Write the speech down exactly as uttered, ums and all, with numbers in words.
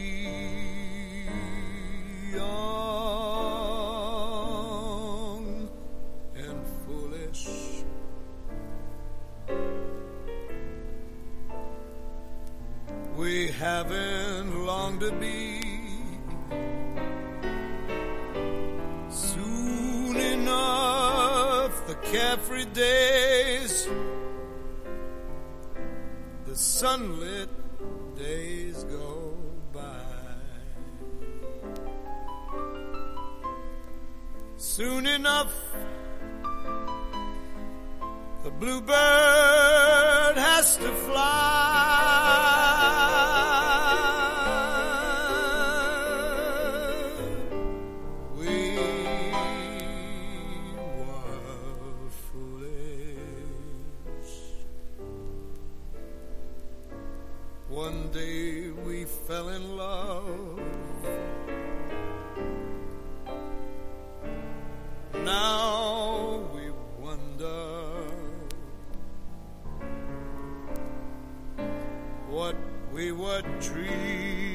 young and foolish. We haven't long to be. Soon enough, the carefree days, the sunlit days go by. Soon enough, the bluebird has to fly. We were foolish. One day we fell in love. Now we wonder what we were dreaming.